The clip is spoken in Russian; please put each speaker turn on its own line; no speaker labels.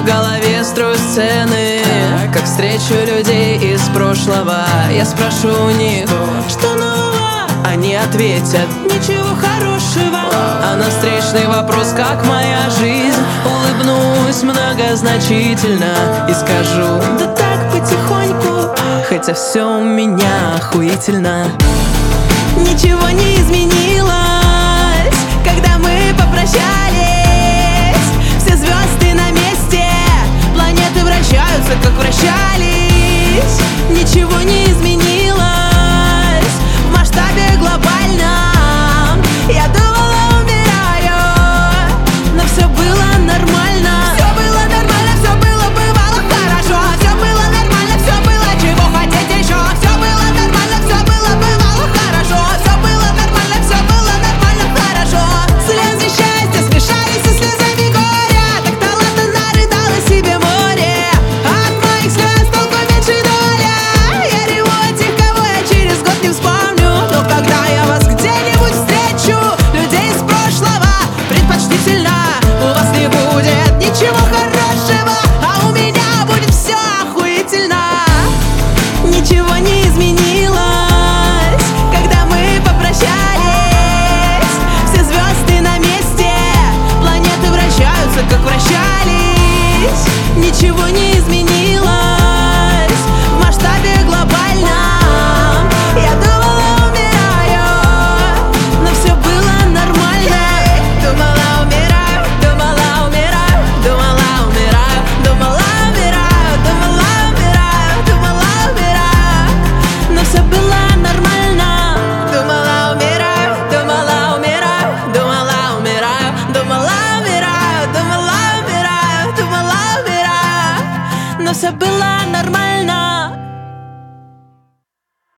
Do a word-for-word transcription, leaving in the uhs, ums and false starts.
голове строю сцены, как встречу людей из прошлого. Я спрошу у них, что нового? Они ответят, ничего хорошего. А на встречный вопрос, как моя жизнь, улыбнусь многозначительно и скажу, да так потихоньку, хотя все у меня охуительно. Ничего не изменилось, когда мы попрощались. Все звезды на месте, планеты вращаются, как вращались. Ничего не изменилось в масштабе глобальном. Я думала, умираю, но все было нормально. Все было нормально, все было, бывало хорошо. Все было нормально, все было, чего хотеть еще. Все было нормально, все было, бывало хорошо. Все было нормально, все было нормально, хорошо. Слезы счастья смешались со слезами горя. Так талантно нарыдала себе море. От моих слез толку меньше доля. Я реву от тех, кого я через год не вспомню. Но когда я вас где-нибудь встречу, людей из прошлого предпочтительно, у вас не будет ничего хорошего, а у меня будет все охуительно. Ничего не изменилось, когда мы попрощались. Все звезды на месте, планеты вращаются, как вращались. Ничего не изменилось в масштабе глобальном. Я думала, умираю, но все было нормально. Думала, умираю, думала, умираю, думала, умираю, думала, умираю, думала, умираю, думала, умираю, но все было нормально. Думала, умираю, думала, умираю, думала, умираю, думала, умираю, думала, умираю, думала, умираю, но все было нормально.